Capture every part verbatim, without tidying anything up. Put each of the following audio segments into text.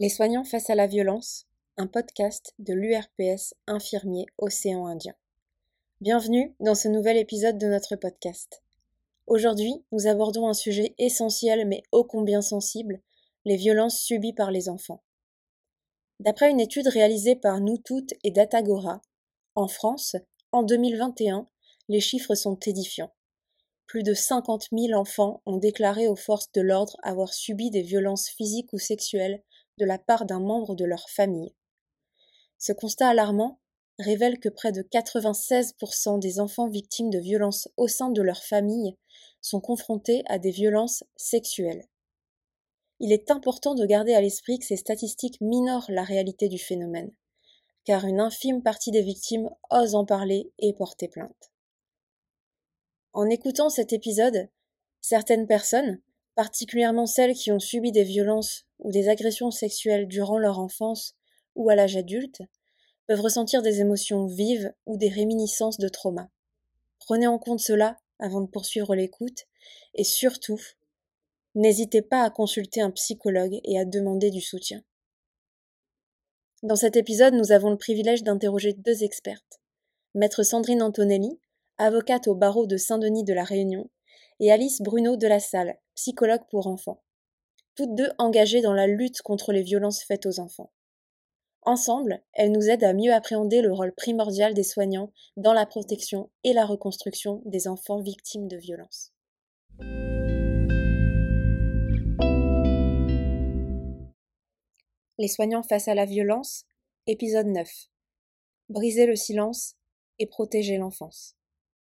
Les soignants face à la violence, un podcast de l'U R P S Infirmiers Océan Indien. Bienvenue dans ce nouvel épisode de notre podcast. Aujourd'hui, nous abordons un sujet essentiel mais ô combien sensible, les violences subies par les enfants. D'après une étude réalisée par Nous Toutes et Datagora, en France, en deux mille vingt et un, les chiffres sont édifiants. Plus de cinquante mille enfants ont déclaré aux forces de l'ordre avoir subi des violences physiques ou sexuelles de la part d'un membre de leur famille. Ce constat alarmant révèle que près de quatre-vingt-seize pour cent des enfants victimes de violences au sein de leur famille sont confrontés à des violences sexuelles. Il est important de garder à l'esprit que ces statistiques minorent la réalité du phénomène, car une infime partie des victimes osent en parler et porter plainte. En écoutant cet épisode, certaines personnes, particulièrement celles qui ont subi des violences ou des agressions sexuelles durant leur enfance ou à l'âge adulte, peuvent ressentir des émotions vives ou des réminiscences de trauma. Prenez en compte cela avant de poursuivre l'écoute et surtout, n'hésitez pas à consulter un psychologue et à demander du soutien. Dans cet épisode, nous avons le privilège d'interroger deux expertes. Maître Sandrine Antonelli, avocate au barreau de Saint-Denis de la Réunion, et Alice Bruno de la Salle, psychologue pour enfants. Toutes deux engagées dans la lutte contre les violences faites aux enfants. Ensemble, elles nous aident à mieux appréhender le rôle primordial des soignants dans la protection et la reconstruction des enfants victimes de violences. Les soignants face à la violence, épisode neuf. Briser le silence et protéger l'enfance.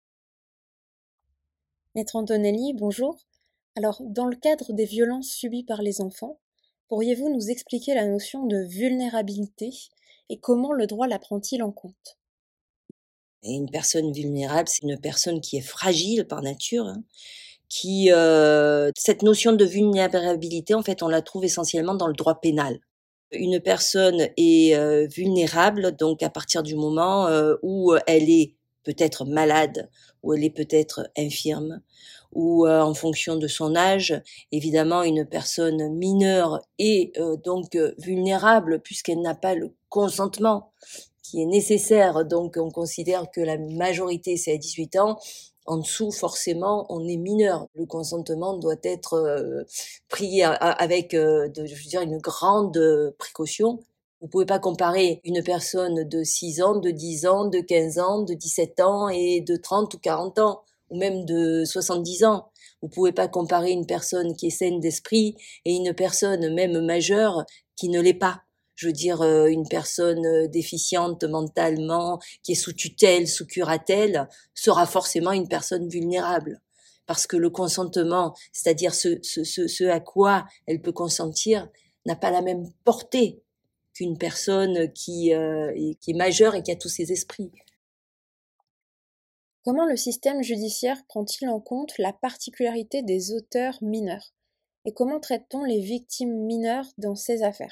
Maître Antonelli, bonjour. Alors, dans le cadre des violences subies par les enfants, pourriez-vous nous expliquer la notion de vulnérabilité et comment le droit la prend-il en compte ? Et une personne vulnérable, c'est une personne qui est fragile par nature, hein, qui euh, cette notion de vulnérabilité, en fait, on la trouve essentiellement dans le droit pénal. Une personne est euh, vulnérable, donc à partir du moment euh, où elle est peut-être malade, où elle est peut-être infirme, ou euh, en fonction de son âge, évidemment, une personne mineure est euh, donc euh, vulnérable puisqu'elle n'a pas le consentement qui est nécessaire. Donc, on considère que la majorité, c'est à dix-huit ans. En dessous, forcément, on est mineur. Le consentement doit être euh, pris a, a, avec, euh, de, je veux dire, une grande euh, précaution. Vous pouvez pas comparer une personne de six ans, de dix ans, de quinze ans, de dix-sept ans et de trente ou quarante ans, ou même de soixante-dix ans. Vous pouvez pas comparer une personne qui est saine d'esprit et une personne même majeure qui ne l'est pas. Je veux dire, une personne déficiente mentalement, qui est sous tutelle, sous curatelle, sera forcément une personne vulnérable. Parce que le consentement, c'est-à-dire ce, ce, ce, ce à quoi elle peut consentir, n'a pas la même portée qu'une personne qui, euh, qui est majeure et qui a tous ses esprits. Comment le système judiciaire prend-il en compte la particularité des auteurs mineurs ? Et comment traite-t-on les victimes mineures dans ces affaires ?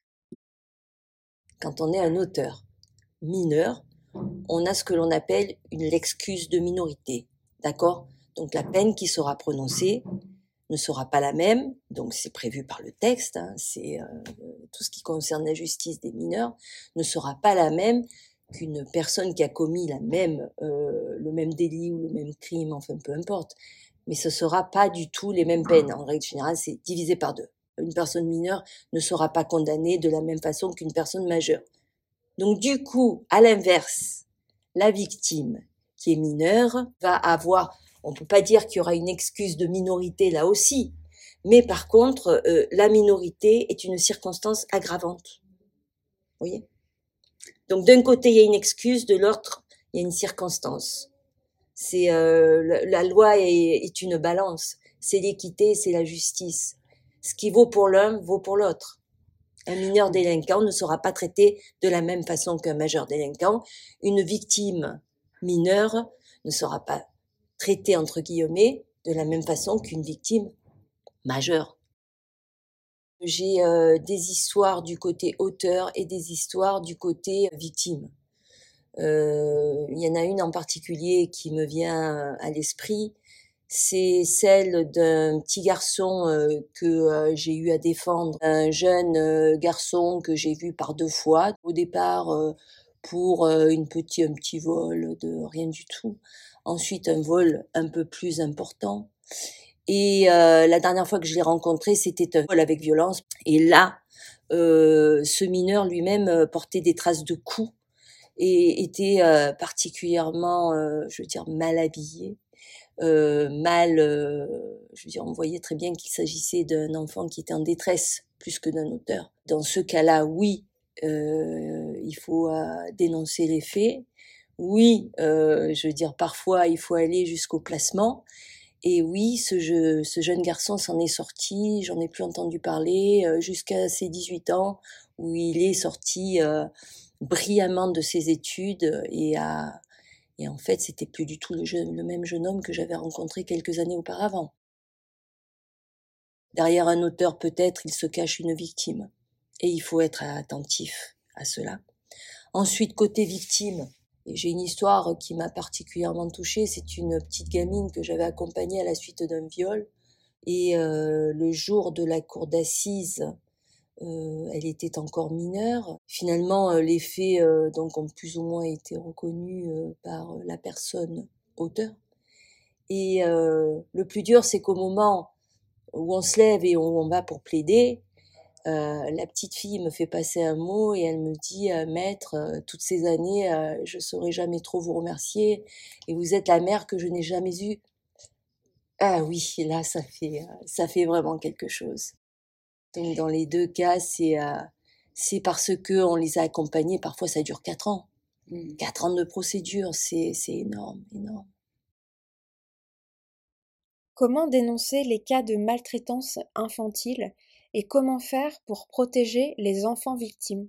Quand on est un auteur mineur, on a ce que l'on appelle une l'excuse de minorité, d'accord ? Donc la peine qui sera prononcée ne sera pas la même, donc c'est prévu par le texte, hein, c'est euh, tout ce qui concerne la justice des mineurs, ne sera pas la même qu'une personne qui a commis la même, euh, le même délit ou le même crime, enfin peu importe, mais ce sera pas du tout les mêmes peines. En règle générale, c'est divisé par deux. Une personne mineure ne sera pas condamnée de la même façon qu'une personne majeure. Donc du coup, à l'inverse, la victime qui est mineure va avoir, on peut pas dire qu'il y aura une excuse de minorité là aussi, mais par contre, euh, la minorité est une circonstance aggravante. Vous voyez ? Donc d'un côté, il y a une excuse, de l'autre, il y a une circonstance. C'est euh, la, la loi est, est une balance, c'est l'équité, c'est la justice. Ce qui vaut pour l'un vaut pour l'autre. Un mineur délinquant ne sera pas traité de la même façon qu'un majeur délinquant. Une victime mineure ne sera pas traitée, entre guillemets, de la même façon qu'une victime majeure. J'ai euh, des histoires du côté auteur et des histoires du côté victime. Euh, il y en a une en particulier qui me vient à l'esprit, c'est celle d'un petit garçon euh, que euh, j'ai eu à défendre, un jeune euh, garçon que j'ai vu par deux fois. Au départ, euh, pour euh, une petit, un petit vol de rien du tout. Ensuite, un vol un peu plus important. Et euh, la dernière fois que je l'ai rencontré, c'était un vol avec violence. Et là, euh, ce mineur lui-même euh, portait des traces de coups et était euh, particulièrement, euh, je veux dire, mal habillé. Euh, mal, euh, je veux dire, on voyait très bien qu'il s'agissait d'un enfant qui était en détresse plus que d'un auteur. Dans ce cas-là, oui, euh, il faut euh, dénoncer les faits. Oui, euh, je veux dire, parfois il faut aller jusqu'au placement. Et oui, ce, je, ce jeune garçon s'en est sorti, j'en ai plus entendu parler euh, jusqu'à ses dix-huit ans, où il est sorti euh, brillamment de ses études et a et en fait, c'était plus du tout le, jeune, le même jeune homme que j'avais rencontré quelques années auparavant. Derrière un auteur, peut-être, il se cache une victime. Et il faut être attentif à cela. Ensuite, côté victime, j'ai une histoire qui m'a particulièrement touchée. C'est une petite gamine que j'avais accompagnée à la suite d'un viol. Et euh, le jour de la cour d'assises, Euh, elle était encore mineure. Finalement, euh, les faits euh, donc ont plus ou moins été reconnus euh, par la personne auteur. Et euh, le plus dur, c'est qu'au moment où on se lève et où on va pour plaider, euh, la petite fille me fait passer un mot et elle me dit euh, Maître, euh, toutes ces années, euh, je ne saurais jamais trop vous remercier et vous êtes la mère que je n'ai jamais eue. Ah oui, là, ça fait, ça fait vraiment quelque chose. Donc dans les deux cas, c'est euh, c'est parce que on les a accompagnés. Parfois, ça dure quatre ans. Mmh. Quatre ans de procédure, c'est c'est énorme, énorme. Comment dénoncer les cas de maltraitance infantile et comment faire pour protéger les enfants victimes?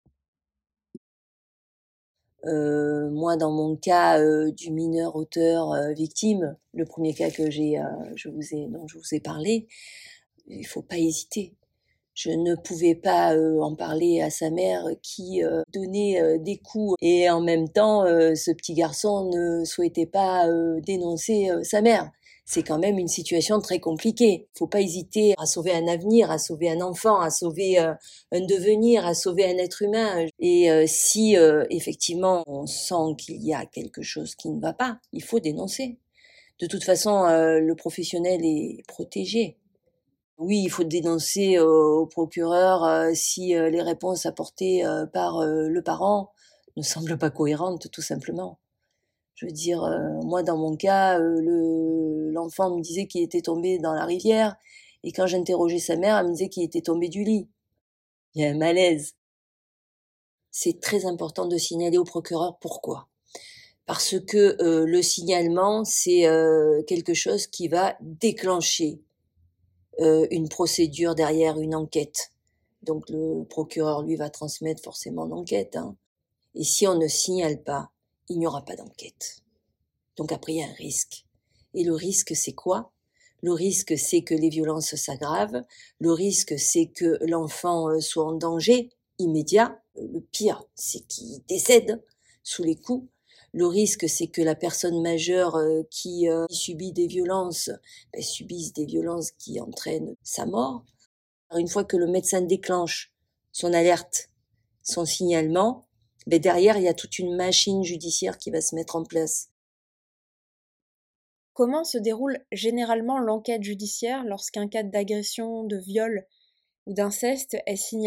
Euh, moi, dans mon cas euh, du mineur auteur euh, victime, le premier cas que j'ai, euh, je vous ai, dont je vous ai parlé, il faut pas hésiter. Je ne pouvais pas euh, en parler à sa mère qui euh, donnait euh, des coups et en même temps, euh, ce petit garçon ne souhaitait pas euh, dénoncer euh, sa mère. C'est quand même une situation très compliquée. Il faut pas hésiter à sauver un avenir, à sauver un enfant, à sauver euh, un devenir, à sauver un être humain. Et euh, si euh, effectivement on sent qu'il y a quelque chose qui ne va pas, il faut dénoncer. De toute façon, euh, le professionnel est protégé. Oui, il faut dénoncer euh, au procureur euh, si euh, les réponses apportées euh, par euh, le parent ne semblent pas cohérentes, tout simplement. Je veux dire, euh, moi, dans mon cas, euh, le, l'enfant me disait qu'il était tombé dans la rivière, et quand j'interrogeais sa mère, elle me disait qu'il était tombé du lit. Il y a un malaise. C'est très important de signaler au procureur. Pourquoi ? Parce que euh, le signalement, c'est euh, quelque chose qui va déclencher euh, une procédure derrière, une enquête. Donc le procureur, lui, va transmettre forcément l'enquête. Hein. Et si on ne signale pas, il n'y aura pas d'enquête. Donc après, il y a un risque. Et le risque, c'est quoi ? Le risque, c'est que les violences s'aggravent. Le risque, c'est que l'enfant soit en danger immédiat. Le pire, c'est qu'il décède sous les coups. Le risque, c'est que la personne majeure euh, qui euh, subit des violences ben, subisse des violences qui entraînent sa mort. Alors, une fois que le médecin déclenche son alerte, son signalement, ben, derrière, il y a toute une machine judiciaire qui va se mettre en place. Comment se déroule généralement l'enquête judiciaire lorsqu'un cas d'agression, de viol ou d'inceste est signalé ?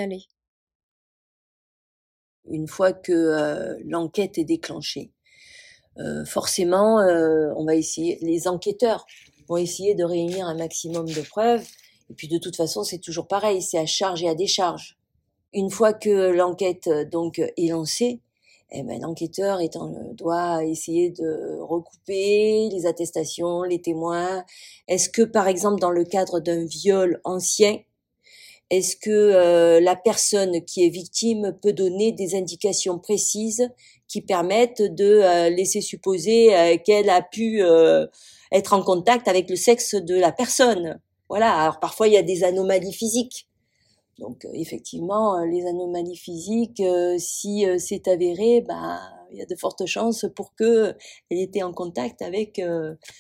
Une fois que euh, l'enquête est déclenchée, euh, forcément, euh, on va essayer, les enquêteurs vont essayer de réunir un maximum de preuves. Et puis de toute façon, c'est toujours pareil, c'est à charge et à décharge. Une fois que l'enquête donc est lancée, eh ben, l'enquêteur étant, doit essayer de recouper les attestations, les témoins. Est-ce que, par exemple, dans le cadre d'un viol ancien, est-ce que euh, la personne qui est victime peut donner des indications précises qui permettent de euh, laisser supposer euh, qu'elle a pu euh, être en contact avec le sexe de la personne ? Voilà. Alors parfois il y a des anomalies physiques. Donc euh, effectivement, euh, les anomalies physiques, euh, si euh, c'est avéré, bah il y a de fortes chances pour que elle était en contact avec euh,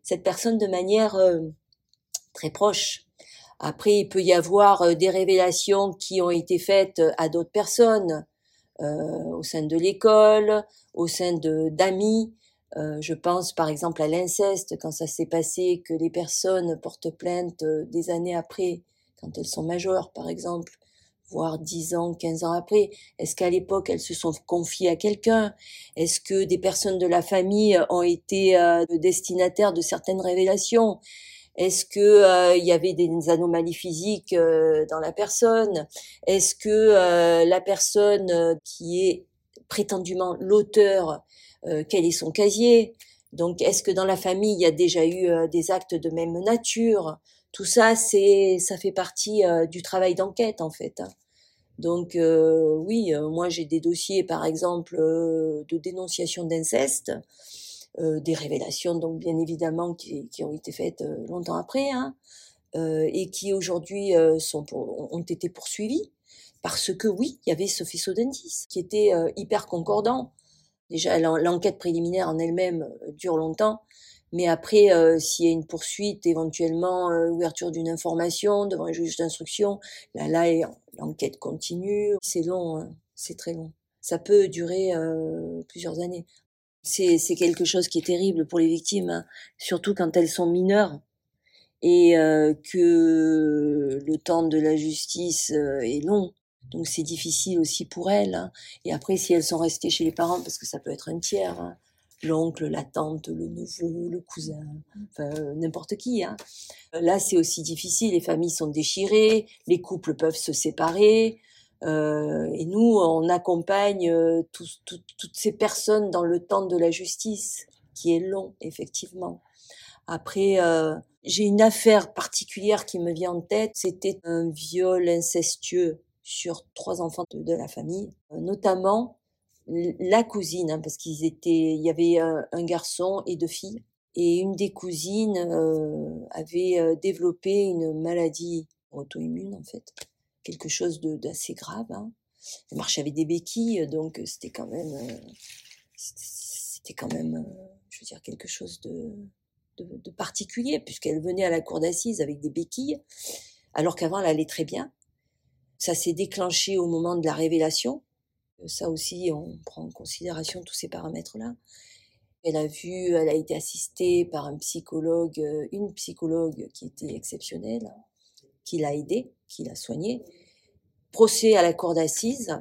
cette personne de manière euh, très proche. Après, il peut y avoir euh, des révélations qui ont été faites à d'autres personnes, euh, au sein de l'école, au sein de d'amis. Euh, je pense par exemple à l'inceste, quand ça s'est passé, que les personnes portent plainte euh, des années après, quand elles sont majeures par exemple, voire dix ans, quinze ans après. Est-ce qu'à l'époque, elles se sont confiées à quelqu'un? Est-ce que des personnes de la famille ont été euh, destinataires de certaines révélations? Est-ce que euh, il y avait des anomalies physiques euh, dans la personne? Est-ce que euh, la personne euh, qui est prétendument l'auteur, euh, quel est son casier? Donc, est-ce que dans la famille, il y a déjà eu euh, des actes de même nature? Tout ça, c'est, ça fait partie euh, du travail d'enquête, en fait. Donc, euh, oui, euh, moi, j'ai des dossiers, par exemple, euh, de dénonciation d'inceste, euh, des révélations, donc, bien évidemment, qui, qui ont été faites euh, longtemps après, hein, euh, et qui, aujourd'hui, euh, sont pour, ont été poursuivis, parce que, oui, il y avait ce faisceau d'indices qui était euh, hyper concordant. Déjà, l'enquête préliminaire en elle-même dure longtemps, mais après, euh, s'il y a une poursuite, éventuellement euh, ouverture d'une information devant un juge d'instruction, là, là, l'enquête continue. C'est long, hein, c'est très long. Ça peut durer euh, plusieurs années. C'est, c'est quelque chose qui est terrible pour les victimes, hein, surtout quand elles sont mineures et euh, que le temps de la justice euh, est long. Donc c'est difficile aussi pour elles, hein. Et après, si elles sont restées chez les parents, parce que ça peut être un tiers, hein, l'oncle, la tante, le neveu, le cousin, enfin euh, n'importe qui, hein. Là, c'est aussi difficile. Les familles sont déchirées, les couples peuvent se séparer. Euh, et nous, on accompagne euh, tous, tout, toutes ces personnes dans le temps de la justice, qui est long, effectivement. Après, euh, j'ai une affaire particulière qui me vient en tête. C'était un viol incestueux sur trois enfants de, de la famille, euh, notamment la cousine, hein, parce qu'ils étaient, il y avait un, un garçon et deux filles, et une des cousines euh, avait euh, développé une maladie auto-immune en fait, quelque chose de d'assez grave, hein. Elle marchait avec des béquilles, donc c'était quand même, euh, c'était quand même, euh, je veux dire, quelque chose de De, de particulier, puisqu'elle venait à la cour d'assises avec des béquilles, alors qu'avant elle allait très bien. Ça s'est déclenché au moment de la révélation. Ça aussi, on prend en considération tous ces paramètres-là. Elle a vu, elle a été assistée par un psychologue, une psychologue qui était exceptionnelle, qui l'a aidée, qui l'a soignée. Procès à la cour d'assises.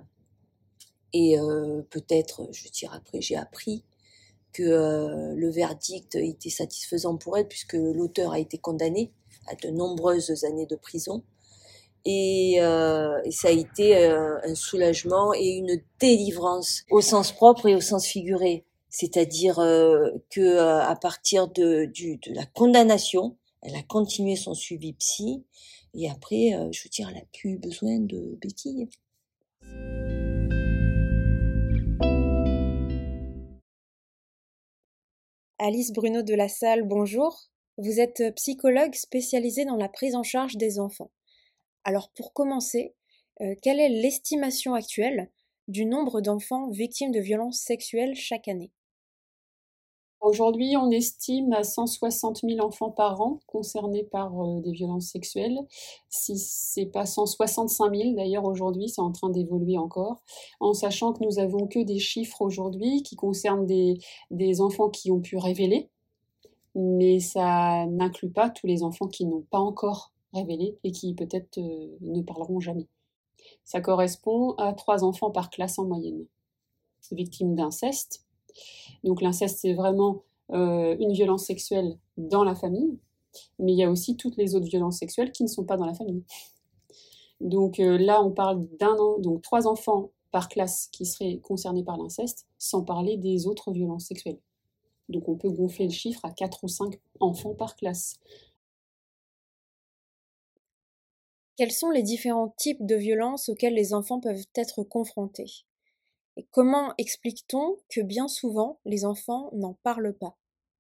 Et euh, peut-être, je veux dire, après, j'ai appris que euh, le verdict était satisfaisant pour elle, puisque l'auteur a été condamné à de nombreuses années de prison. Et, euh, et ça a été euh, un soulagement et une délivrance au sens propre et au sens figuré. C'est-à-dire euh, que euh, à partir de, du, de la condamnation, elle a continué son suivi psy, et après, euh, je veux dire, elle n'a plus eu besoin de béquilles. Alice Bruno de la Salle, bonjour. Vous êtes psychologue spécialisée dans la prise en charge des enfants. Alors pour commencer, euh, quelle est l'estimation actuelle du nombre d'enfants victimes de violences sexuelles chaque année? Aujourd'hui, on estime à cent soixante mille enfants par an concernés par euh, des violences sexuelles. Si c'est pas cent soixante-cinq mille, d'ailleurs aujourd'hui, c'est en train d'évoluer encore, en sachant que nous avons que des chiffres aujourd'hui qui concernent des, des enfants qui ont pu révéler, mais ça n'inclut pas tous les enfants qui n'ont pas encore révélé et qui peut-être euh, ne parleront jamais. Ça correspond à trois enfants par classe en moyenne, victimes d'inceste. Donc l'inceste, c'est vraiment euh, une violence sexuelle dans la famille, mais il y a aussi toutes les autres violences sexuelles qui ne sont pas dans la famille. Donc euh, là, on parle d'un an, donc trois enfants par classe qui seraient concernés par l'inceste, sans parler des autres violences sexuelles. Donc on peut gonfler le chiffre à quatre ou cinq enfants par classe. Quels sont les différents types de violences auxquels les enfants peuvent être confrontés? Et comment explique-t-on que bien souvent, les enfants n'en parlent pas?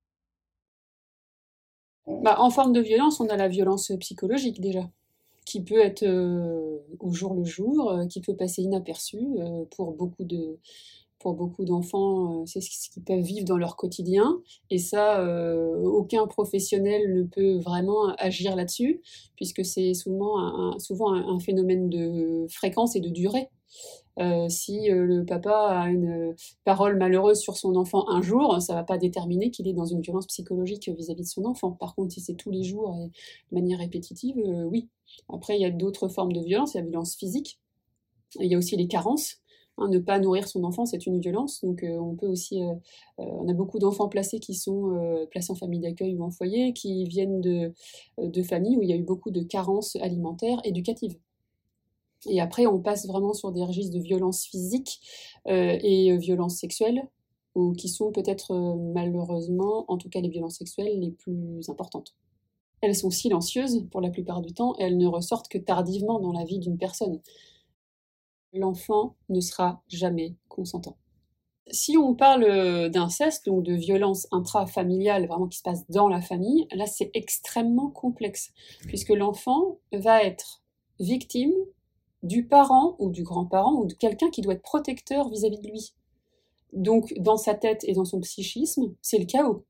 Bah, en forme de violence, on a la violence psychologique déjà, qui peut être euh, au jour le jour, euh, qui peut passer inaperçue euh, pour beaucoup de, Pour beaucoup d'enfants, euh, c'est ce qu'ils peuvent vivre dans leur quotidien. Et ça, euh, aucun professionnel ne peut vraiment agir là-dessus, puisque c'est souvent un, souvent un, un phénomène de fréquence et de durée. Euh, si euh, le papa a une parole malheureuse sur son enfant un jour, ça ne va pas déterminer qu'il est dans une violence psychologique vis-à-vis de son enfant. Par contre, si c'est tous les jours et de manière répétitive, euh, oui. Après, il y a d'autres formes de violence, il y a la violence physique, et il y a aussi les carences. Hein, ne pas nourrir son enfant, c'est une violence. Donc, euh, on peut aussi, euh, euh, on a beaucoup d'enfants placés qui sont euh, placés en famille d'accueil ou en foyer, qui viennent de, de familles où il y a eu beaucoup de carences alimentaires, éducatives. Et après, on passe vraiment sur des registres de violences physiques euh, et euh, violences sexuelles, ou qui sont peut-être euh, malheureusement, en tout cas les violences sexuelles, les plus importantes. Elles sont silencieuses pour la plupart du temps et elles ne ressortent que tardivement dans la vie d'une personne. L'enfant ne sera jamais consentant. Si on parle d'inceste, donc de violence intrafamiliale, vraiment qui se passe dans la famille, là c'est extrêmement complexe, puisque l'enfant va être victime du parent ou du grand-parent ou de quelqu'un qui doit être protecteur vis-à-vis de lui. Donc dans sa tête et dans son psychisme, c'est le chaos.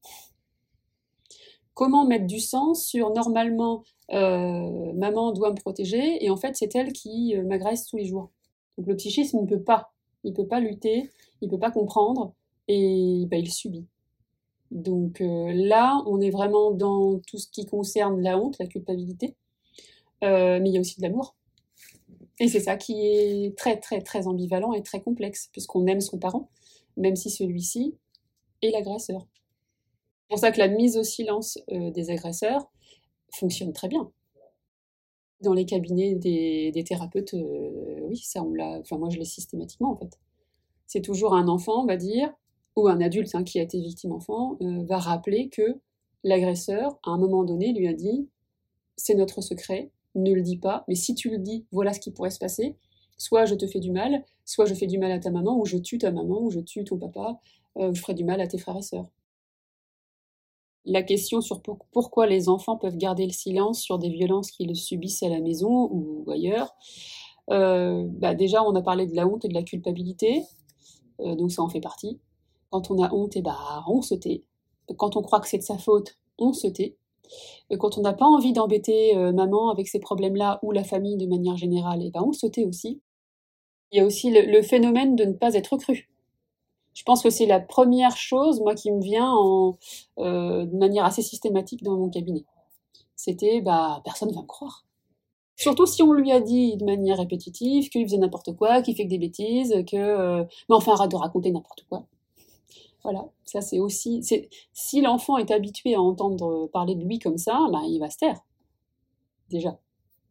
Comment mettre du sens sur normalement euh, maman doit me protéger et en fait c'est elle qui euh, m'agresse tous les jours. Donc le psychisme ne peut pas, il peut pas lutter, il peut pas comprendre et bah, il subit. Donc euh, là on est vraiment dans tout ce qui concerne la honte, la culpabilité, euh, mais il y a aussi de l'amour. Et c'est ça qui est très très très ambivalent et très complexe, puisqu'on aime son parent, même si celui-ci est l'agresseur. C'est pour ça que la mise au silence euh, des agresseurs fonctionne très bien. Dans les cabinets des, des thérapeutes, euh, oui, ça on l'a, enfin moi je l'ai systématiquement en fait. C'est toujours un enfant, on va dire, ou un adulte hein, qui a été victime enfant, euh, va rappeler que l'agresseur, à un moment donné, lui a dit « c'est notre secret, ne le dis pas, mais si tu le dis, voilà ce qui pourrait se passer. Soit je te fais du mal, soit je fais du mal à ta maman, ou je tue ta maman, ou je tue ton papa, euh, ou je ferai du mal à tes frères et sœurs. » La question sur pour- pourquoi les enfants peuvent garder le silence sur des violences qu'ils subissent à la maison ou ailleurs, euh, bah déjà on a parlé de la honte et de la culpabilité, euh, donc ça en fait partie. Quand on a honte, et bah, on se tait. Quand on croit que c'est de sa faute, on se tait. Et quand on n'a pas envie d'embêter euh, maman avec ces problèmes-là, ou la famille de manière générale, et ben on se tait aussi. Il y a aussi le, le phénomène de ne pas être cru. Je pense que c'est la première chose, moi, qui me vient en, euh, de manière assez systématique dans mon cabinet. C'était, bah, personne ne va me croire. Surtout si on lui a dit de manière répétitive qu'il faisait n'importe quoi, qu'il fait que des bêtises, que... Euh, mais enfin, arrête de raconter n'importe quoi. Voilà, ça c'est aussi... C'est, si l'enfant est habitué à entendre parler de lui comme ça, bah, il va se taire, déjà.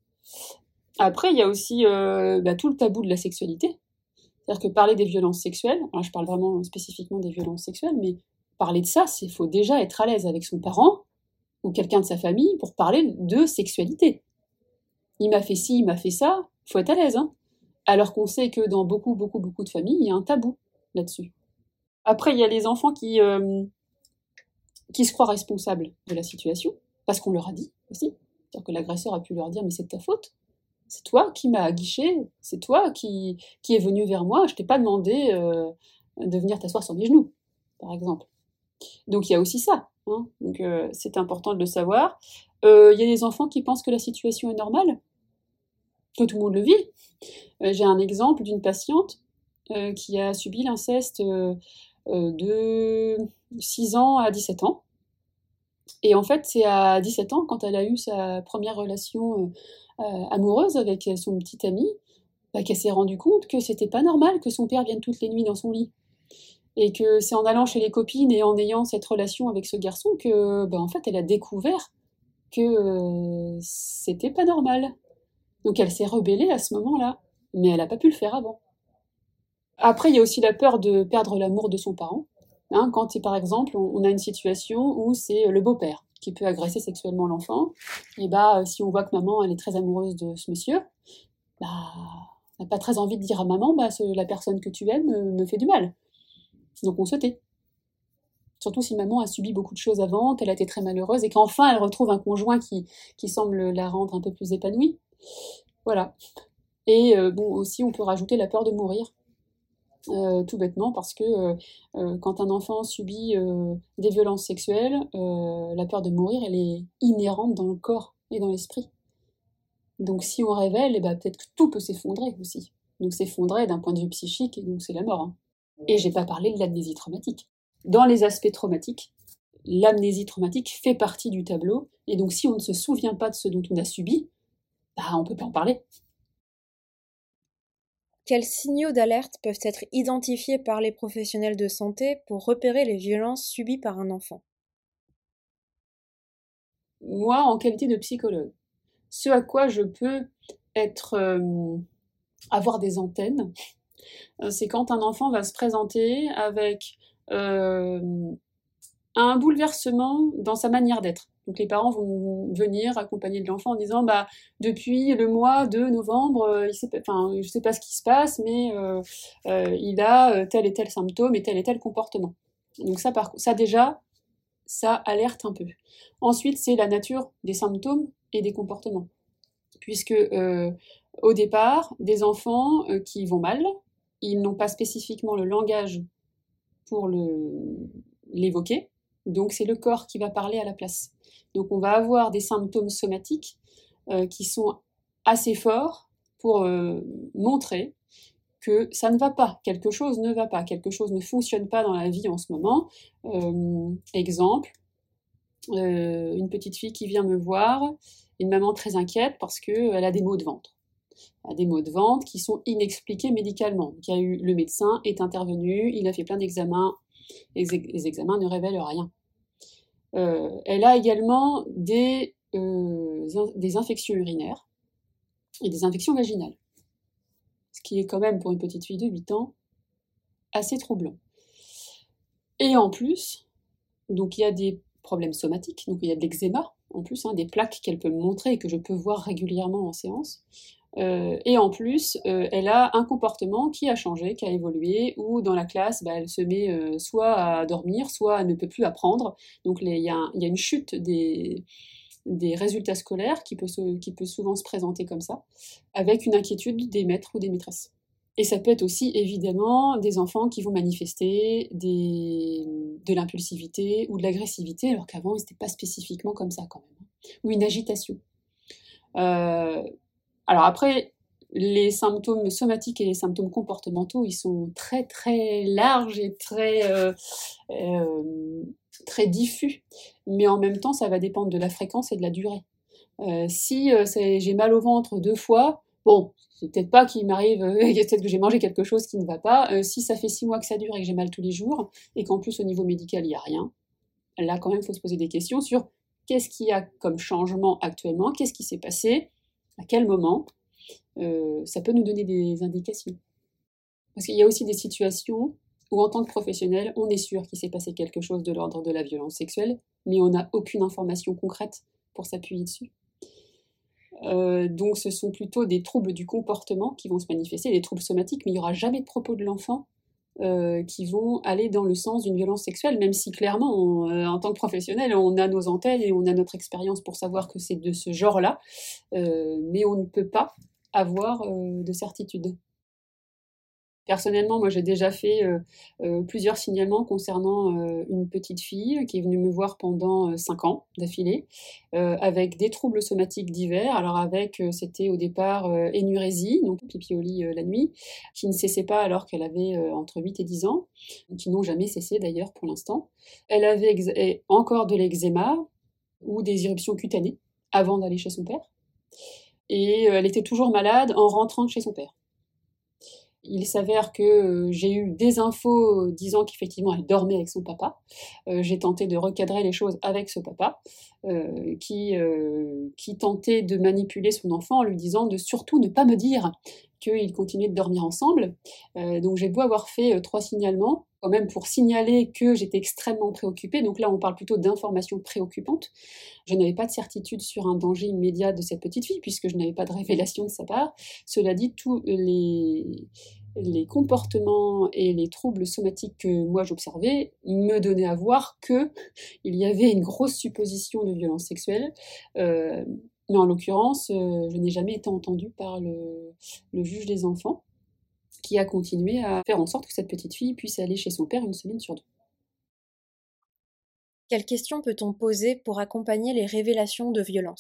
Après, il y a aussi euh, bah, tout le tabou de la sexualité. C'est-à-dire que parler des violences sexuelles, alors je parle vraiment spécifiquement des violences sexuelles, mais parler de ça, il faut déjà être à l'aise avec son parent ou quelqu'un de sa famille pour parler de sexualité. Il m'a fait ci, il m'a fait ça, il faut être à l'aise. Hein. Alors qu'on sait que dans beaucoup, beaucoup, beaucoup de familles, il y a un tabou là-dessus. Après, il y a les enfants qui, euh, qui se croient responsables de la situation, parce qu'on leur a dit aussi. C'est-à-dire que l'agresseur a pu leur dire « mais c'est de ta faute ». C'est toi qui m'as aguiché, c'est toi qui, qui est venu vers moi, je t'ai pas demandé euh, de venir t'asseoir sur mes genoux, par exemple. Donc il y a aussi ça, hein. Donc euh, c'est important de le savoir. Il euh, y a des enfants qui pensent que la situation est normale, que tout le monde le vit. Euh, j'ai un exemple d'une patiente euh, qui a subi l'inceste euh, euh, de six ans à dix-sept ans. Et en fait, c'est à dix-sept ans, quand elle a eu sa première relation euh, euh, amoureuse avec son petit ami, bah, qu'elle s'est rendue compte que c'était pas normal que son père vienne toutes les nuits dans son lit. Et que c'est en allant chez les copines et en ayant cette relation avec ce garçon que, bah, en fait, elle a découvert que euh, c'était pas normal. Donc elle s'est rebellée à ce moment-là, mais elle n'a pas pu le faire avant. Après, il y a aussi la peur de perdre l'amour de son parent. Hein, quand, par exemple, on a une situation où c'est le beau-père qui peut agresser sexuellement l'enfant, et bah, si on voit que maman elle est très amoureuse de ce monsieur, bah, on n'a pas très envie de dire à maman, bah, la personne que tu aimes me fait du mal. Donc on se tait. Surtout si maman a subi beaucoup de choses avant, qu'elle a été très malheureuse, et qu'enfin elle retrouve un conjoint qui, qui semble la rendre un peu plus épanouie. Voilà. Et euh, bon, aussi on peut rajouter la peur de mourir. Euh, tout bêtement parce que euh, euh, quand un enfant subit euh, des violences sexuelles, euh, la peur de mourir, elle est inhérente dans le corps et dans l'esprit. Donc si on révèle, eh ben, peut-être que tout peut s'effondrer aussi. Donc s'effondrer d'un point de vue psychique, et donc c'est la mort. Hein. Et j'ai pas parlé de l'amnésie traumatique. Dans les aspects traumatiques, l'amnésie traumatique fait partie du tableau, et donc si on ne se souvient pas de ce dont on a subi, bah, on peut pas en parler. Quels signaux d'alerte peuvent être identifiés par les professionnels de santé pour repérer les violences subies par un enfant? Moi, en qualité de psychologue, ce à quoi je peux être, euh, avoir des antennes, c'est quand un enfant va se présenter avec euh, un bouleversement dans sa manière d'être. Donc les parents vont venir accompagner de l'enfant en disant bah depuis le mois de novembre, euh, il sait, enfin je sais pas ce qui se passe, mais euh, euh, il a tel et tel symptôme et tel et tel comportement. Donc ça, par, ça déjà, ça alerte un peu. Ensuite, c'est la nature des symptômes et des comportements, puisque euh, au départ, des enfants euh, qui vont mal, ils n'ont pas spécifiquement le langage pour le, l'évoquer, donc c'est le corps qui va parler à la place. Donc on va avoir des symptômes somatiques euh, qui sont assez forts pour euh, montrer que ça ne va pas, quelque chose ne va pas, quelque chose ne fonctionne pas dans la vie en ce moment. Euh, exemple, euh, une petite fille qui vient me voir, une maman très inquiète parce qu'elle a des maux de ventre. Elle a des maux de ventre qui sont inexpliqués médicalement. Donc, il y a eu, le médecin est intervenu, il a fait plein d'examens, les examens ne révèlent rien. Euh, elle a également des, euh, des infections urinaires et des infections vaginales, ce qui est quand même pour une petite fille de huit ans assez troublant. Et en plus, donc il y a des problèmes somatiques, donc il y a de l'eczéma en plus, hein, des plaques qu'elle peut me montrer et que je peux voir régulièrement en séance. Euh, et en plus, euh, elle a un comportement qui a changé, qui a évolué, où dans la classe, bah, elle se met euh, soit à dormir, soit elle ne peut plus apprendre. Donc il y, y a une chute des, des résultats scolaires qui peut, se, qui peut souvent se présenter comme ça, avec une inquiétude des maîtres ou des maîtresses. Et ça peut être aussi évidemment des enfants qui vont manifester des, de l'impulsivité ou de l'agressivité, alors qu'avant ils n'étaient pas spécifiquement comme ça quand même, ou une agitation. Euh, alors après, les symptômes somatiques et les symptômes comportementaux, ils sont très très larges et très, euh, euh, très diffus, mais en même temps ça va dépendre de la fréquence et de la durée. Euh, si euh, j'ai mal au ventre deux fois, bon, c'est peut-être pas qu'il m'arrive, euh, peut-être que j'ai mangé quelque chose qui ne va pas. Euh, si ça fait six mois que ça dure et que j'ai mal tous les jours, et qu'en plus au niveau médical il n'y a rien, là quand même il faut se poser des questions sur qu'est-ce qu'il y a comme changement actuellement, qu'est-ce qui s'est passé, à quel moment. Euh, ça peut nous donner des indications. Parce qu'il y a aussi des situations où en tant que professionnel, on est sûr qu'il s'est passé quelque chose de l'ordre de la violence sexuelle, mais on n'a aucune information concrète pour s'appuyer dessus. Euh, donc ce sont plutôt des troubles du comportement qui vont se manifester, des troubles somatiques, mais il n'y aura jamais de propos de l'enfant euh, qui vont aller dans le sens d'une violence sexuelle, même si clairement, on, euh, en tant que professionnel, on a nos antennes et on a notre expérience pour savoir que c'est de ce genre-là, euh, mais on ne peut pas avoir euh, de certitude. Personnellement, moi j'ai déjà fait euh, euh, plusieurs signalements concernant euh, une petite fille qui est venue me voir pendant euh, cinq ans d'affilée, euh, avec des troubles somatiques divers. Alors avec, euh, c'était au départ euh, énurésie, donc pipi au lit euh, la nuit, qui ne cessait pas alors qu'elle avait euh, entre huit et dix ans, qui n'ont jamais cessé d'ailleurs pour l'instant. Elle avait ex- encore de l'eczéma ou des éruptions cutanées avant d'aller chez son père. Et euh, elle était toujours malade en rentrant chez son père. Il s'avère que euh, j'ai eu des infos disant qu'effectivement elle dormait avec son papa. Euh, j'ai tenté de recadrer les choses avec ce papa euh, qui, euh, qui tentait de manipuler son enfant en lui disant de surtout ne pas me dire qu'ils continuaient de dormir ensemble. Euh, donc j'ai beau avoir fait euh, trois signalements, quand même pour signaler que j'étais extrêmement préoccupée. Donc là on parle plutôt d'informations préoccupantes. Je n'avais pas de certitude sur un danger immédiat de cette petite fille puisque je n'avais pas de révélation de sa part. Cela dit, tous les les comportements et les troubles somatiques que moi j'observais me donnaient à voir qu'il y avait une grosse supposition de violence sexuelle. Euh, mais en l'occurrence, euh, je n'ai jamais été entendue par le, le juge des enfants. qui a continué à faire en sorte que cette petite fille puisse aller chez son père une semaine sur deux. Quelles questions peut-on poser pour accompagner les révélations de violence ?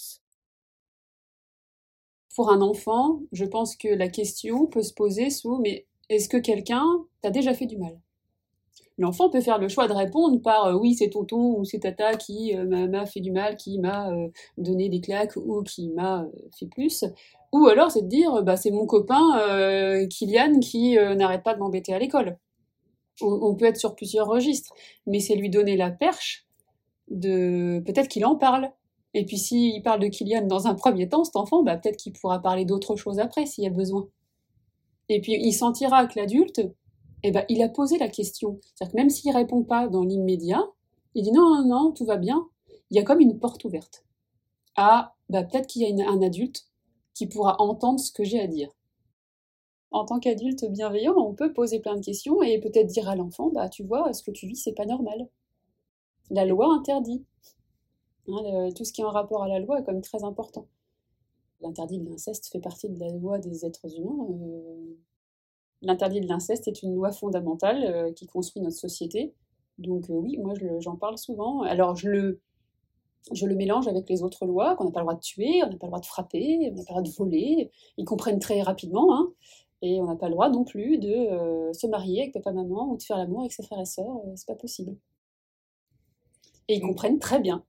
Pour un enfant, je pense que la question peut se poser sous « mais est-ce que quelqu'un t'a déjà fait du mal ?» L'enfant peut faire le choix de répondre par euh, « oui, c'est tonton ou c'est tata qui euh, m'a fait du mal, qui m'a euh, donné des claques ou qui m'a euh, fait plus ». Ou alors c'est de dire bah, « c'est mon copain euh, Kylian qui euh, n'arrête pas de m'embêter à l'école ». On, on peut être sur plusieurs registres, mais c'est lui donner la perche de... Peut-être qu'il en parle. Et puis s'il parle de Kylian dans un premier temps, cet enfant, bah, peut-être qu'il pourra parler d'autre chose après s'il y a besoin. Et puis il sentira que l'adulte, eh ben, il a posé la question. C'est-à-dire que même s'il ne répond pas dans l'immédiat, il dit non, non, non, tout va bien. Il y a comme une porte ouverte. Ah, bah, peut-être qu'il y a une, un adulte qui pourra entendre ce que j'ai à dire. En tant qu'adulte bienveillant, on peut poser plein de questions et peut-être dire à l'enfant, bah, tu vois, ce que tu vis, c'est pas normal. La loi interdit. Hein, le, tout ce qui est en rapport à la loi est quand même très important. L'interdit de l'inceste fait partie de la loi des êtres humains. Euh, l'interdit de l'inceste est une loi fondamentale euh, qui construit notre société. Donc euh, oui, moi je le, j'en parle souvent. Alors je le, je le mélange avec les autres lois, qu'on n'a pas le droit de tuer, on n'a pas le droit de frapper, on n'a pas le droit de voler. Ils comprennent très rapidement. Hein, et on n'a pas le droit non plus de euh, se marier avec papa-maman ou de faire l'amour avec ses frères et sœurs. Euh, c'est pas possible. Et ils comprennent très bien.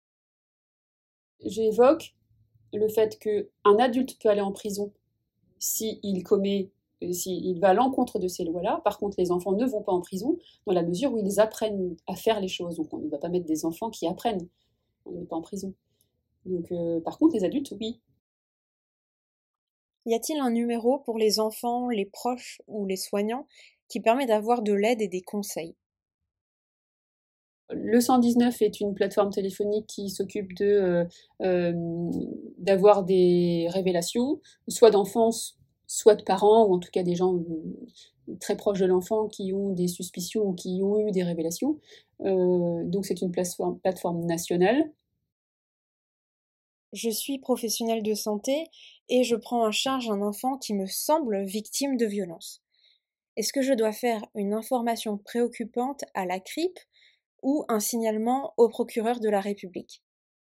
J'évoque le fait qu'un adulte peut aller en prison s'il commet, s'il va à l'encontre de ces lois-là. Par contre, les enfants ne vont pas en prison dans la mesure où ils apprennent à faire les choses. Donc on ne va pas mettre des enfants qui apprennent. On ne met pas en prison. Donc, euh, par contre, les adultes, oui. Y a-t-il un numéro pour les enfants, les proches ou les soignants qui permet d'avoir de l'aide et des conseils ? Le cent dix-neuf est une plateforme téléphonique qui s'occupe de, euh, euh, d'avoir des révélations, soit d'enfants, soit de parents, ou en tout cas des gens très proches de l'enfant qui ont des suspicions ou qui ont eu des révélations. Euh, donc c'est une plateforme, plateforme nationale. Je suis professionnelle de santé et je prends en charge un enfant qui me semble victime de violence. Est-ce que je dois faire une information préoccupante à la C R I P ou un signalement au procureur de la République ?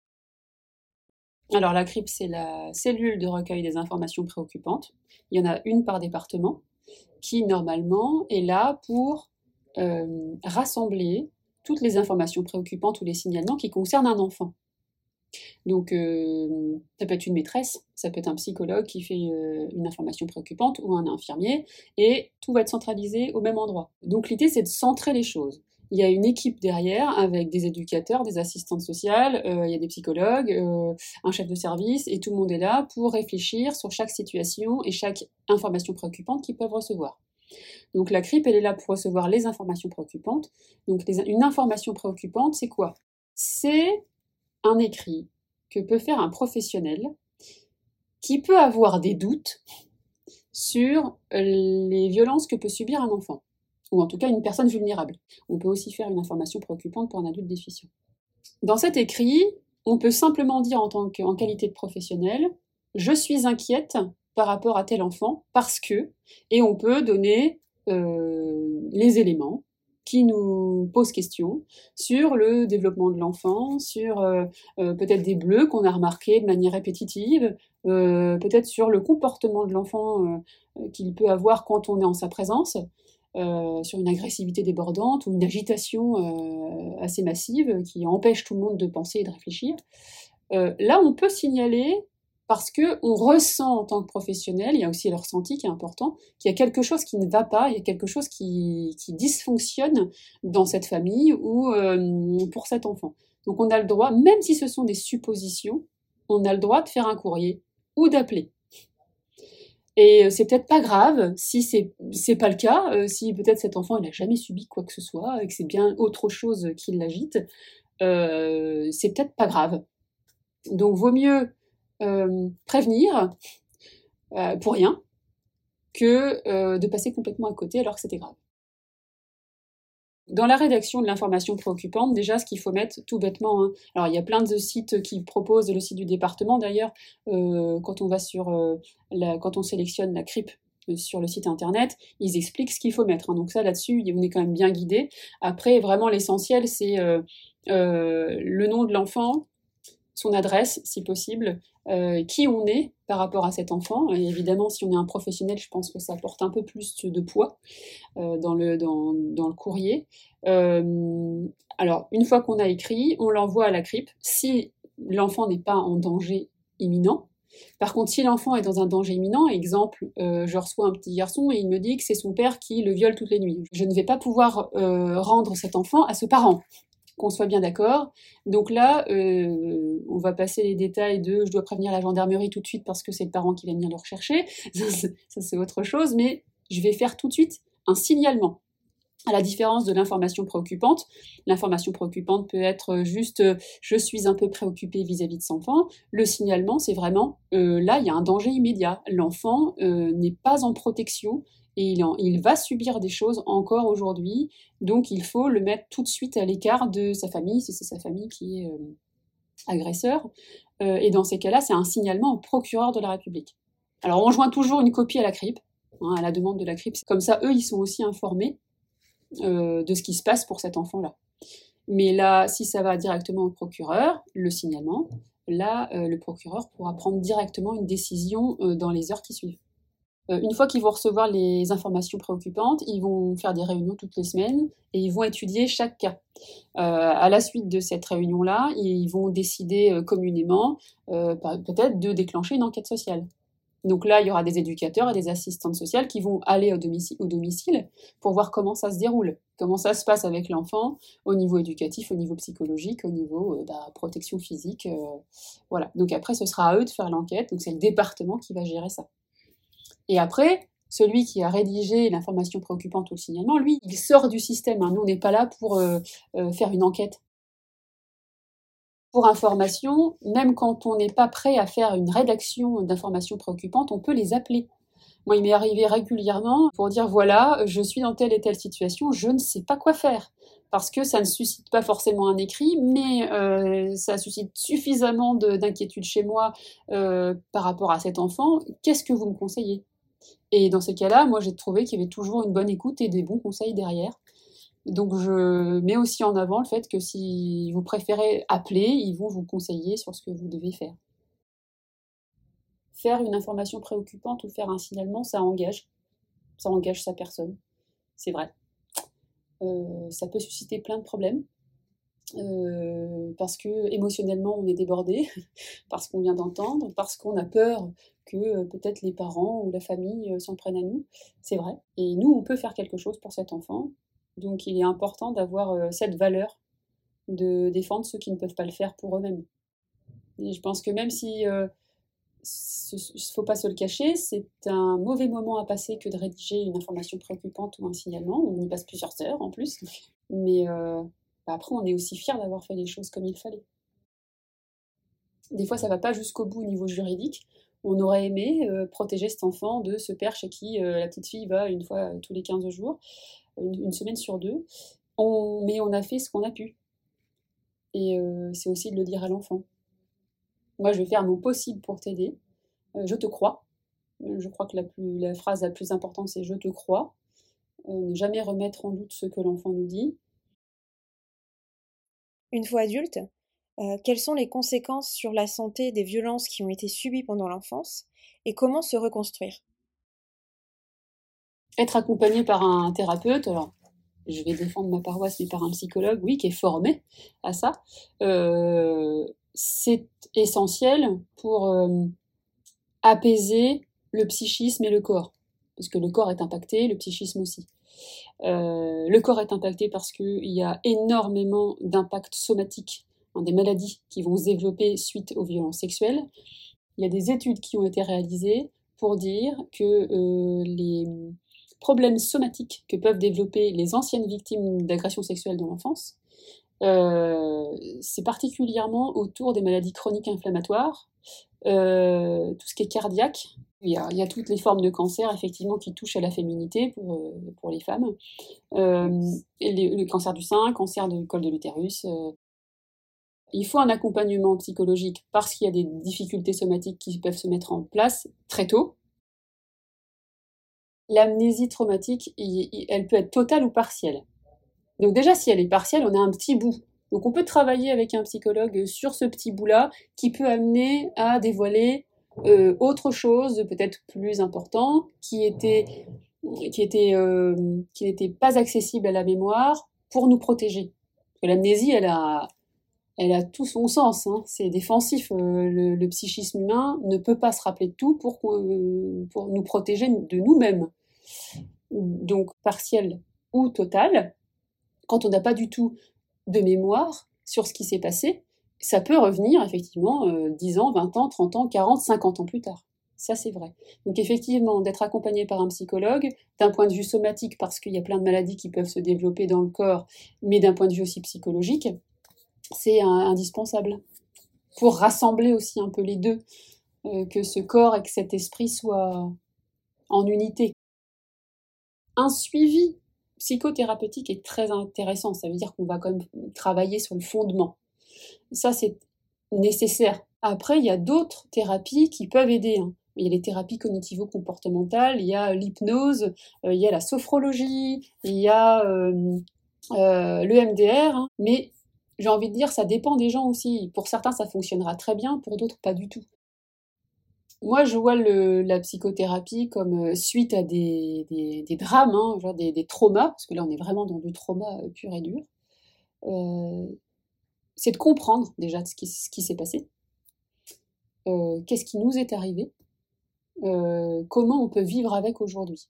Alors la C R I P, c'est la cellule de recueil des informations préoccupantes. Il y en a une par département qui, normalement, est là pour euh, rassembler toutes les informations préoccupantes ou les signalements qui concernent un enfant. Donc euh, ça peut être une maîtresse, ça peut être un psychologue qui fait euh, une information préoccupante ou un infirmier, et tout va être centralisé au même endroit. Donc l'idée, c'est de centrer les choses. Il y a une équipe derrière avec des éducateurs, des assistantes sociales, euh, il y a des psychologues, euh, un chef de service, et tout le monde est là pour réfléchir sur chaque situation et chaque information préoccupante qu'ils peuvent recevoir. Donc la C R I P, elle est là pour recevoir les informations préoccupantes. Donc les, une information préoccupante, c'est quoi ? C'est un écrit que peut faire un professionnel qui peut avoir des doutes sur les violences que peut subir un enfant, ou en tout cas une personne vulnérable. On peut aussi faire une information préoccupante pour un adulte déficient. Dans cet écrit, on peut simplement dire en tant qu'en qualité de professionnel, je suis inquiète par rapport à tel enfant parce que, et on peut donner euh, les éléments qui nous posent question sur le développement de l'enfant, sur euh, euh, peut-être des bleus qu'on a remarqués de manière répétitive, euh, peut-être sur le comportement de l'enfant euh, qu'il peut avoir quand on est en sa présence, euh, sur une agressivité débordante ou une agitation euh, assez massive qui empêche tout le monde de penser et de réfléchir. Euh, là, on peut signaler parce qu'on ressent en tant que professionnel, il y a aussi le ressenti qui est important, qu'il y a quelque chose qui ne va pas, il y a quelque chose qui, qui dysfonctionne dans cette famille ou euh, pour cet enfant. Donc on a le droit, même si ce sont des suppositions, on a le droit de faire un courrier ou d'appeler. Et c'est peut-être pas grave si c'est, c'est pas le cas, euh, si peut-être cet enfant il n'a jamais subi quoi que ce soit et que c'est bien autre chose qui l'agite, euh, c'est peut-être pas grave. Donc vaut mieux Euh, prévenir euh, pour rien que euh, de passer complètement à côté alors que c'était grave. Dans la rédaction de l'information préoccupante, déjà, ce qu'il faut mettre tout bêtement, hein, alors il y a plein de sites qui proposent, le site du département d'ailleurs, euh, quand on va sur, euh, la, quand on sélectionne la C R I P, sur le site internet, ils expliquent ce qu'il faut mettre. Hein. Donc ça, là-dessus, on est quand même bien guidé. Après, vraiment, l'essentiel, c'est euh, euh, le nom de l'enfant, son adresse, si possible, euh, qui on est par rapport à cet enfant. Et évidemment, si on est un professionnel, je pense que ça porte un peu plus de poids euh, dans, le, dans, dans le courrier. Euh, alors, une fois qu'on a écrit, on l'envoie à la C R I P. Si l'enfant n'est pas en danger imminent, par contre, si l'enfant est dans un danger imminent, exemple, euh, je reçois un petit garçon et il me dit que c'est son père qui le viole toutes les nuits, je ne vais pas pouvoir euh, rendre cet enfant à ce parent. Qu'on soit bien d'accord. Donc là, euh, on va passer les détails de je dois prévenir la gendarmerie tout de suite parce que c'est le parent qui va venir le rechercher. Ça, c'est, ça, c'est autre chose, mais je vais faire tout de suite un signalement. À la différence de l'information préoccupante, l'information préoccupante peut être juste euh, je suis un peu préoccupé vis-à-vis de son enfant. Le signalement, c'est vraiment euh, là, il y a un danger immédiat. L'enfant euh, n'est pas en protection. Et il, en, il va subir des choses encore aujourd'hui, donc il faut le mettre tout de suite à l'écart de sa famille, si c'est sa famille qui est euh, agresseur. Euh, et dans ces cas-là, c'est un signalement au procureur de la République. Alors on joint toujours une copie à la C R I P, hein, à la demande de la C R I P. Comme ça, eux, ils sont aussi informés euh, de ce qui se passe pour cet enfant-là. Mais là, si ça va directement au procureur, le signalement, là, euh, le procureur pourra prendre directement une décision euh, dans les heures qui suivent. Une fois qu'ils vont recevoir les informations préoccupantes, ils vont faire des réunions toutes les semaines et ils vont étudier chaque cas. Euh, à la suite de cette réunion-là, ils vont décider euh, communément euh, peut-être de déclencher une enquête sociale. Donc là, il y aura des éducateurs et des assistantes sociales qui vont aller au domicile, au domicile pour voir comment ça se déroule, comment ça se passe avec l'enfant au niveau éducatif, au niveau psychologique, au niveau euh, bah, protection physique. Euh, voilà. Donc après, ce sera à eux de faire l'enquête. Donc c'est le département qui va gérer ça. Et après, celui qui a rédigé l'information préoccupante ou le signalement, lui, il sort du système. Hein. Nous, on n'est pas là pour euh, euh, faire une enquête. Pour information, même quand on n'est pas prêt à faire une rédaction d'informations préoccupantes, on peut les appeler. Moi, il m'est arrivé régulièrement pour dire, voilà, je suis dans telle et telle situation, je ne sais pas quoi faire. Parce que ça ne suscite pas forcément un écrit, mais euh, ça suscite suffisamment de, d'inquiétude chez moi euh, par rapport à cet enfant. Qu'est-ce que vous me conseillez ? Et dans ces cas-là, moi, j'ai trouvé qu'il y avait toujours une bonne écoute et des bons conseils derrière. Donc, je mets aussi en avant le fait que si vous préférez appeler, ils vont vous conseiller sur ce que vous devez faire. Faire une information préoccupante ou faire un signalement, ça engage. Ça engage sa personne. C'est vrai. Euh, ça peut susciter plein de problèmes. Euh, parce que émotionnellement on est débordé, parce qu'on vient d'entendre, parce qu'on a peur que euh, peut-être les parents ou la famille euh, s'en prennent à nous, c'est vrai. Et nous, on peut faire quelque chose pour cet enfant, donc il est important d'avoir euh, cette valeur de défendre ceux qui ne peuvent pas le faire pour eux-mêmes. Et je pense que même si, euh, il ne faut pas se le cacher, c'est un mauvais moment à passer que de rédiger une information préoccupante ou un signalement, on y passe plusieurs heures en plus, mais euh, après, on est aussi fier d'avoir fait les choses comme il fallait. Des fois, ça ne va pas jusqu'au bout au niveau juridique. On aurait aimé euh, protéger cet enfant de ce père chez qui euh, la petite fille va une fois euh, tous les quinze jours, une, une semaine sur deux. On, mais on a fait ce qu'on a pu. Et euh, c'est aussi de le dire à l'enfant. Moi, je vais faire mon possible pour t'aider. Euh, je te crois. Je crois que la, plus, la phrase la plus importante, c'est « je te crois ». Euh, ne jamais remettre en doute ce que l'enfant nous dit. Une fois adulte, euh, quelles sont les conséquences sur la santé des violences qui ont été subies pendant l'enfance et comment se reconstruire ? Être accompagné par un thérapeute, alors je vais défendre ma paroisse, mais par un psychologue, oui, qui est formé à ça, euh, c'est essentiel pour euh, apaiser le psychisme et le corps. Parce que le corps est impacté, le psychisme aussi. Euh, le corps est impacté parce qu'il y a énormément d'impacts somatiques, hein, des maladies qui vont se développer suite aux violences sexuelles. Il y a des études qui ont été réalisées pour dire que euh, les problèmes somatiques que peuvent développer les anciennes victimes d'agressions sexuelles dans l'enfance, euh, c'est particulièrement autour des maladies chroniques inflammatoires, euh, tout ce qui est cardiaque. Il y, a, il y a toutes les formes de cancer, effectivement, qui touchent à la féminité pour, euh, pour les femmes. Euh, et les, le cancer du sein, cancer du col de l'utérus. Euh. Il faut un accompagnement psychologique parce qu'il y a des difficultés somatiques qui peuvent se mettre en place très tôt. l'amnésie traumatique, il, il, elle peut être totale ou partielle. Donc déjà, si elle est partielle, on a un petit bout. Donc on peut travailler avec un psychologue sur ce petit bout-là qui peut amener à dévoiler euh, autre chose, peut-être plus important, qui était, qui était, euh, qui n'était pas accessible à la mémoire pour nous protéger. Parce que l'amnésie, elle a, elle a tout son sens. Hein. C'est défensif. Euh, le, le psychisme humain ne peut pas se rappeler de tout pour, euh, pour nous protéger de nous-mêmes. Donc partiel ou total. Quand on n'a pas du tout de mémoire sur ce qui s'est passé, ça peut revenir effectivement euh, dix ans, vingt ans, trente ans, quarante, cinquante ans plus tard. Ça, c'est vrai. Donc effectivement, d'être accompagné par un psychologue, d'un point de vue somatique, parce qu'il y a plein de maladies qui peuvent se développer dans le corps, mais d'un point de vue aussi psychologique, c'est un, indispensable. Pour rassembler aussi un peu les deux, euh, que ce corps et que cet esprit soient en unité. Un suivi psychothérapeutique est très intéressant, ça veut dire qu'on va quand même travailler sur le fondement. Ça, c'est nécessaire. Après, il y a d'autres thérapies qui peuvent aider. Hein. Il y a les thérapies cognitivo-comportementales, il y a l'hypnose, euh, il y a la sophrologie, il y a euh, euh, l'E M D R, hein. Mais j'ai envie de dire, ça dépend des gens aussi. Pour certains, ça fonctionnera très bien, pour d'autres, pas du tout. Moi, je vois le, la psychothérapie comme suite à des, des, des drames, hein, genre des, des traumas, parce que là, on est vraiment dans du trauma pur et dur. Euh, c'est de comprendre déjà ce qui, ce qui s'est passé, euh, qu'est-ce qui nous est arrivé, euh, comment on peut vivre avec aujourd'hui.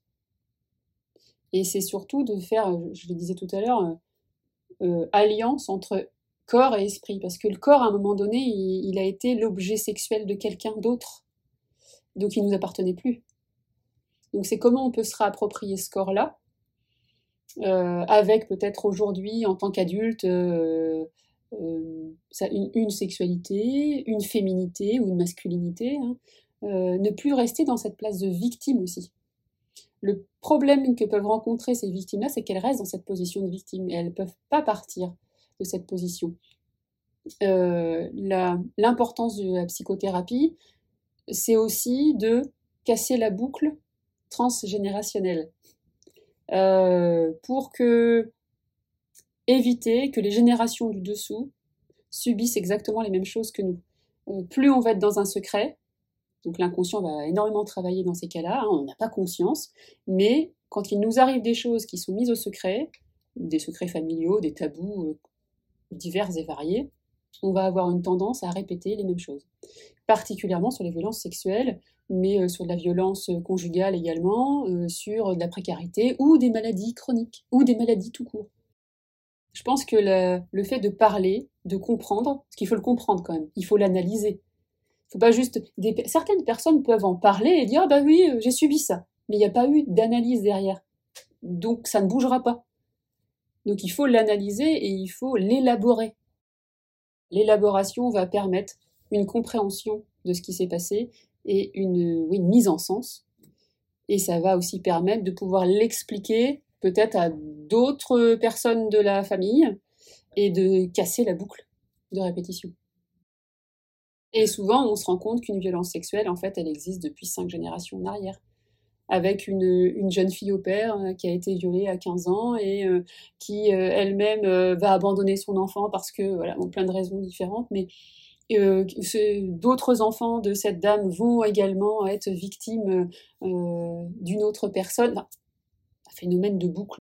Et c'est surtout de faire, je le disais tout à l'heure, euh, alliance entre corps et esprit, parce que le corps, à un moment donné, il, il a été l'objet sexuel de quelqu'un d'autre. Donc il ne nous appartenait plus. Donc c'est comment on peut se réapproprier ce corps-là, euh, avec peut-être aujourd'hui, en tant qu'adulte, euh, euh, ça, une, une sexualité, une féminité ou une masculinité, hein, euh, ne plus rester dans cette place de victime aussi. Le problème que peuvent rencontrer ces victimes-là, c'est qu'elles restent dans cette position de victime et elles ne peuvent pas partir de cette position. Euh, la, l'importance de la psychothérapie, c'est aussi de casser la boucle transgénérationnelle euh, pour que éviter que les générations du dessous subissent exactement les mêmes choses que nous. Euh, plus on va être dans un secret, donc l'inconscient va énormément travailler dans ces cas-là, hein, on n'a pas conscience, mais quand il nous arrive des choses qui sont mises au secret, des secrets familiaux, des tabous euh, divers et variés, on va avoir une tendance à répéter les mêmes choses. Particulièrement sur les violences sexuelles, mais euh, sur de la violence conjugale également, euh, sur de la précarité ou des maladies chroniques, ou des maladies tout court. Je pense que le, le fait de parler, de comprendre, parce qu'il faut le comprendre quand même, il faut l'analyser. Il faut pas juste... Des, certaines personnes peuvent en parler et dire « Ah bah oui, j'ai subi ça », mais il n'y a pas eu d'analyse derrière. Donc ça ne bougera pas. Donc il faut l'analyser et il faut l'élaborer. L'élaboration va permettre une compréhension de ce qui s'est passé et une, oui, une mise en sens. Et ça va aussi permettre de pouvoir l'expliquer peut-être à d'autres personnes de la famille et de casser la boucle de répétition. Et souvent, on se rend compte qu'une violence sexuelle, en fait, elle existe depuis cinq générations en arrière. Avec une, une jeune fille au père euh, qui a été violée à quinze ans et euh, qui euh, elle-même euh, va abandonner son enfant parce que, voilà, pour plein de raisons différentes, mais euh, ce, d'autres enfants de cette dame vont également être victimes euh, d'une autre personne. Enfin, un phénomène de boucle.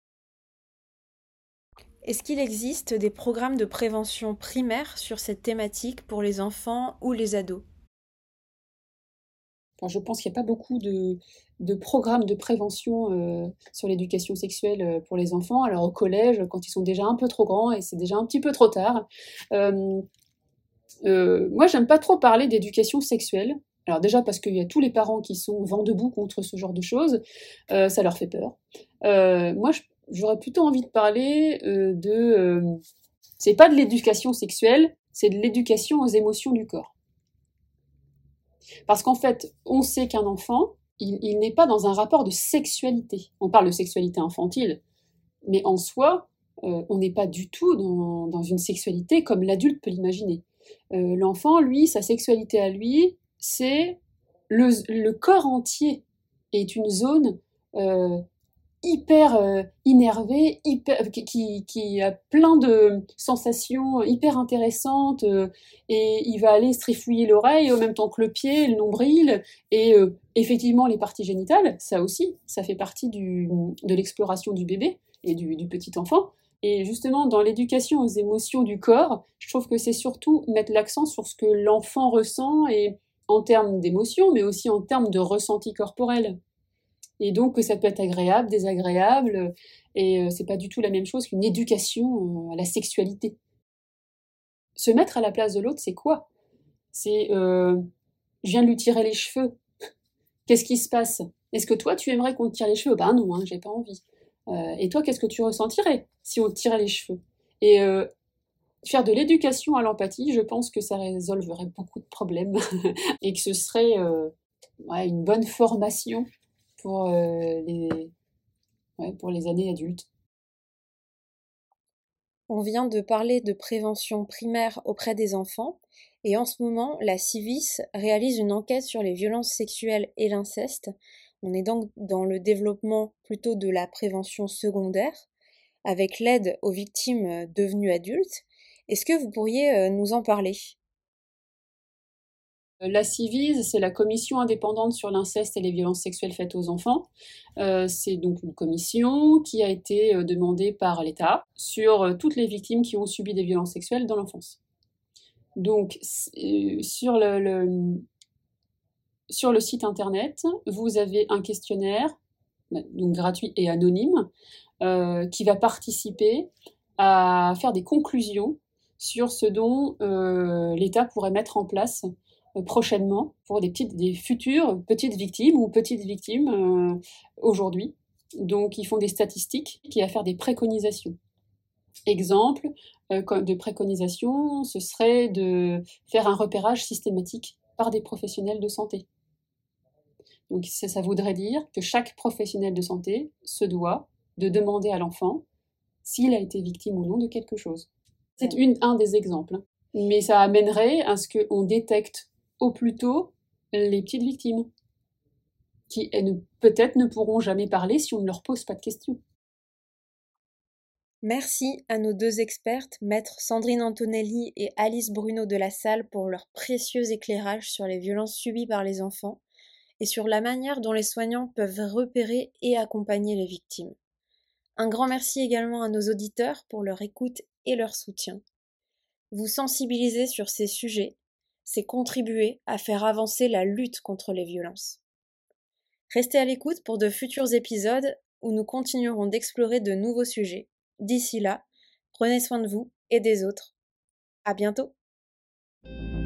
Est-ce qu'il existe des programmes de prévention primaire sur cette thématique pour les enfants ou les ados ? Enfin, je pense qu'il n'y a pas beaucoup de, de programmes de prévention euh, sur l'éducation sexuelle pour les enfants. Alors au collège, quand ils sont déjà un peu trop grands et c'est déjà un petit peu trop tard. Euh, euh, moi, j'aime pas trop parler d'éducation sexuelle. Alors déjà parce qu'il y a tous les parents qui sont vent debout contre ce genre de choses. Euh, ça leur fait peur. Euh, moi, je, j'aurais plutôt envie de parler euh, de... Euh, c'est pas de l'éducation sexuelle, c'est de l'éducation aux émotions du corps. Parce qu'en fait, on sait qu'un enfant, il, il n'est pas dans un rapport de sexualité. On parle de sexualité infantile, mais en soi, euh, on n'est pas du tout dans, dans une sexualité comme l'adulte peut l'imaginer. Euh, l'enfant, lui, sa sexualité à lui, c'est le, le corps entier est une zone euh, hyper euh, énervé, hyper, qui, qui, qui a plein de sensations hyper intéressantes, euh, et il va aller se trifouiller l'oreille en même temps que le pied, le nombril, et euh, effectivement les parties génitales, ça aussi, ça fait partie du, de l'exploration du bébé et du, du petit enfant. Et justement, dans l'éducation aux émotions du corps, je trouve que c'est surtout mettre l'accent sur ce que l'enfant ressent, et en termes d'émotions, mais aussi en termes de ressenti corporel. Et donc, ça peut être agréable, désagréable, et euh, c'est pas du tout la même chose qu'une éducation euh, à la sexualité. Se mettre à la place de l'autre, c'est quoi? C'est euh, je viens de lui tirer les cheveux. Qu'est-ce qui se passe? Est-ce que toi, tu aimerais qu'on te tire les cheveux? Ben non, hein, j'ai pas envie. Euh, et toi, qu'est-ce que tu ressentirais si on te tirait les cheveux? Et euh, faire de l'éducation à l'empathie, je pense que ça résolverait beaucoup de problèmes et que ce serait euh, ouais, une bonne formation pour, euh, les, ouais, pour les années adultes. On vient de parler de prévention primaire auprès des enfants, et en ce moment, la Civis réalise une enquête sur les violences sexuelles et l'inceste. On est donc dans le développement plutôt de la prévention secondaire, avec l'aide aux victimes devenues adultes. Est-ce que vous pourriez nous en parler ? La Civis, c'est la commission indépendante sur l'inceste et les violences sexuelles faites aux enfants. Euh, c'est donc une commission qui a été euh, demandée par l'État sur euh, toutes les victimes qui ont subi des violences sexuelles dans l'enfance. Donc, euh, sur le, le, sur le site internet, vous avez un questionnaire, donc gratuit et anonyme, euh, qui va participer à faire des conclusions sur ce dont euh, l'État pourrait mettre en place prochainement pour des, petites, des futures petites victimes ou petites victimes euh, aujourd'hui. Donc, ils font des statistiques qui va faire des préconisations. Exemple euh, de préconisation, ce serait de faire un repérage systématique par des professionnels de santé. Donc, ça, ça voudrait dire que chaque professionnel de santé se doit de demander à l'enfant s'il a été victime ou non de quelque chose. C'est une, un des exemples. Mais ça amènerait à ce qu'on détecte au plus tôt les petites victimes, qui ne, peut-être ne pourront jamais parler si on ne leur pose pas de questions. Merci à nos deux expertes, maîtres Sandrine Antonelli et Alice Bruno de la Salle, pour leur précieux éclairage sur les violences subies par les enfants et sur la manière dont les soignants peuvent repérer et accompagner les victimes. Un grand merci également à nos auditeurs pour leur écoute et leur soutien. Vous sensibiliser sur ces sujets, c'est contribuer à faire avancer la lutte contre les violences. Restez à l'écoute pour de futurs épisodes où nous continuerons d'explorer de nouveaux sujets. D'ici là, prenez soin de vous et des autres. À bientôt!